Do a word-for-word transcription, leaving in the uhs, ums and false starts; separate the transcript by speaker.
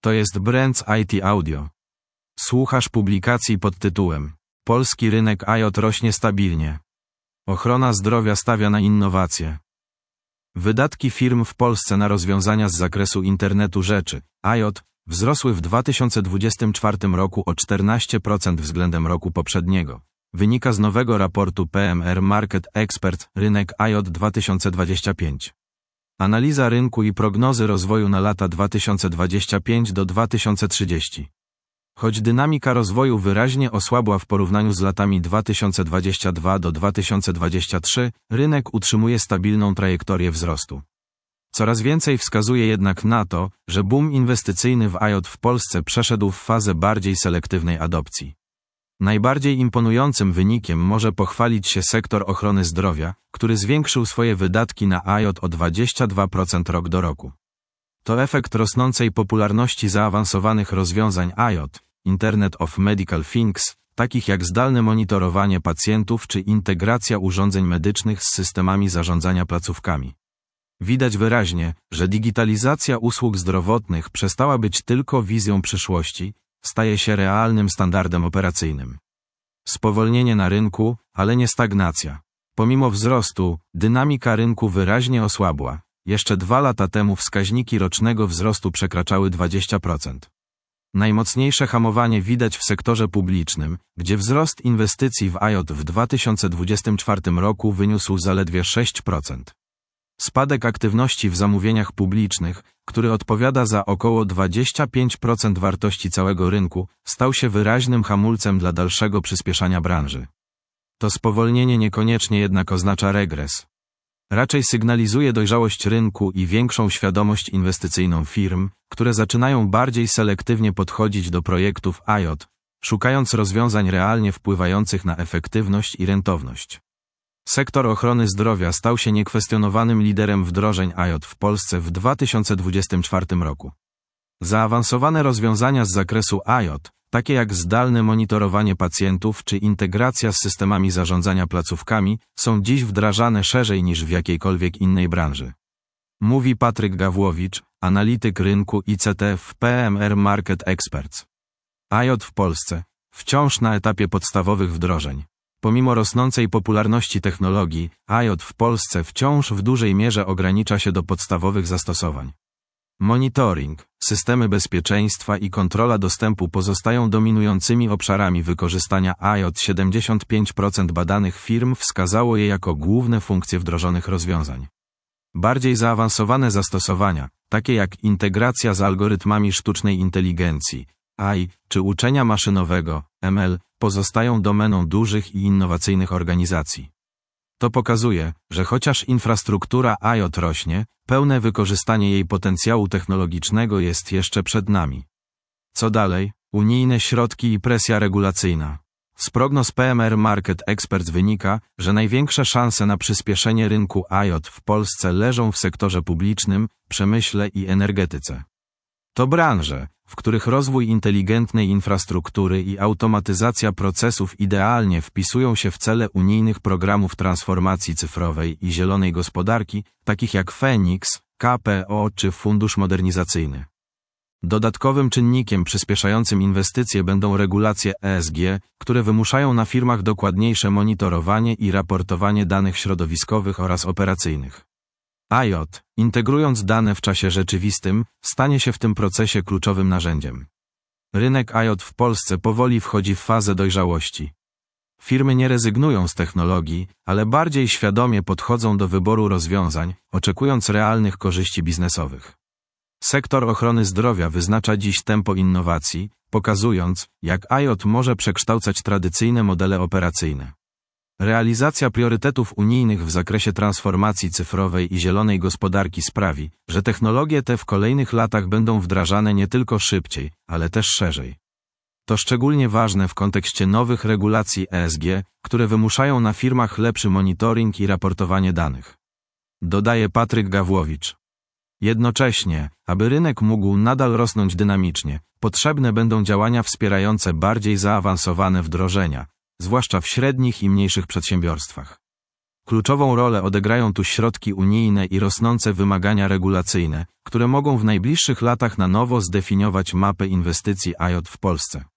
Speaker 1: To jest Brands I T Audio. Słuchasz publikacji pod tytułem Polski rynek I O T rośnie stabilnie. Ochrona zdrowia stawia na innowacje. Wydatki firm w Polsce na rozwiązania z zakresu internetu rzeczy, I O T, wzrosły w dwa tysiące dwudziestym czwartym roku o czternaście procent względem roku poprzedniego. Wynika z nowego raportu P M R Market Expert Rynek I O T dwa tysiące dwudziesty piąty. Analiza rynku i prognozy rozwoju na lata dwa tysiące dwudziesty piąty do dwa tysiące trzydziestego. Choć dynamika rozwoju wyraźnie osłabła w porównaniu z latami dwa tysiące dwudziestym drugim do dwa tysiące dwudziestego trzeciego, rynek utrzymuje stabilną trajektorię wzrostu. Coraz więcej wskazuje jednak na to, że boom inwestycyjny w I O T w Polsce przeszedł w fazę bardziej selektywnej adopcji. Najbardziej imponującym wynikiem może pochwalić się sektor ochrony zdrowia, który zwiększył swoje wydatki na I O T o dwadzieścia dwa procent rok do roku. To efekt rosnącej popularności zaawansowanych rozwiązań I O T, Internet of Medical Things, takich jak zdalne monitorowanie pacjentów czy integracja urządzeń medycznych z systemami zarządzania placówkami. Widać wyraźnie, że digitalizacja usług zdrowotnych przestała być tylko wizją przyszłości, staje się realnym standardem operacyjnym. Spowolnienie na rynku, ale nie stagnacja. Pomimo wzrostu, dynamika rynku wyraźnie osłabła. Jeszcze dwa lata temu wskaźniki rocznego wzrostu przekraczały dwadzieścia procent. Najmocniejsze hamowanie widać w sektorze publicznym, gdzie wzrost inwestycji w I O T w dwa tysiące dwudziestym czwartym roku wyniósł zaledwie sześć procent. Spadek aktywności w zamówieniach publicznych, który odpowiada za około dwadzieścia pięć procent wartości całego rynku, stał się wyraźnym hamulcem dla dalszego przyspieszania branży. To spowolnienie niekoniecznie jednak oznacza regres. Raczej sygnalizuje dojrzałość rynku i większą świadomość inwestycyjną firm, które zaczynają bardziej selektywnie podchodzić do projektów I O T, szukając rozwiązań realnie wpływających na efektywność i rentowność. Sektor ochrony zdrowia stał się niekwestionowanym liderem wdrożeń I O T w Polsce w dwa tysiące dwudziestym czwartym roku. Zaawansowane rozwiązania z zakresu I O T, takie jak zdalne monitorowanie pacjentów czy integracja z systemami zarządzania placówkami, są dziś wdrażane szerzej niż w jakiejkolwiek innej branży. Mówi Patryk Gawłowicz, analityk rynku I C T w P M R Market Experts. I O T w Polsce wciąż na etapie podstawowych wdrożeń. Pomimo rosnącej popularności technologii, I O T w Polsce wciąż w dużej mierze ogranicza się do podstawowych zastosowań. Monitoring, systemy bezpieczeństwa i kontrola dostępu pozostają dominującymi obszarami wykorzystania I O T. siedemdziesiąt pięć procent badanych firm wskazało je jako główne funkcje wdrożonych rozwiązań. Bardziej zaawansowane zastosowania, takie jak integracja z algorytmami sztucznej inteligencji, A I, czy uczenia maszynowego, M L, pozostają domeną dużych i innowacyjnych organizacji. To pokazuje, że chociaż infrastruktura I O T rośnie, pełne wykorzystanie jej potencjału technologicznego jest jeszcze przed nami. Co dalej? Unijne środki i presja regulacyjna. Z prognoz P M R Market Experts wynika, że największe szanse na przyspieszenie rynku I O T w Polsce leżą w sektorze publicznym, przemyśle i energetyce. To branże, w których rozwój inteligentnej infrastruktury i automatyzacja procesów idealnie wpisują się w cele unijnych programów transformacji cyfrowej i zielonej gospodarki, takich jak Feniks, K P O czy Fundusz Modernizacyjny. Dodatkowym czynnikiem przyspieszającym inwestycje będą regulacje E S G, które wymuszają na firmach dokładniejsze monitorowanie i raportowanie danych środowiskowych oraz operacyjnych. I O T, integrując dane w czasie rzeczywistym, stanie się w tym procesie kluczowym narzędziem. Rynek I O T w Polsce powoli wchodzi w fazę dojrzałości. Firmy nie rezygnują z technologii, ale bardziej świadomie podchodzą do wyboru rozwiązań, oczekując realnych korzyści biznesowych. Sektor ochrony zdrowia wyznacza dziś tempo innowacji, pokazując, jak I O T może przekształcać tradycyjne modele operacyjne. Realizacja priorytetów unijnych w zakresie transformacji cyfrowej i zielonej gospodarki sprawi, że technologie te w kolejnych latach będą wdrażane nie tylko szybciej, ale też szerzej. To szczególnie ważne w kontekście nowych regulacji E S G, które wymuszają na firmach lepszy monitoring i raportowanie danych. Dodaje Patryk Gawłowicz. Jednocześnie, aby rynek mógł nadal rosnąć dynamicznie, potrzebne będą działania wspierające bardziej zaawansowane wdrożenia, zwłaszcza w średnich i mniejszych przedsiębiorstwach. Kluczową rolę odegrają tu środki unijne i rosnące wymagania regulacyjne, które mogą w najbliższych latach na nowo zdefiniować mapę inwestycji I O T w Polsce.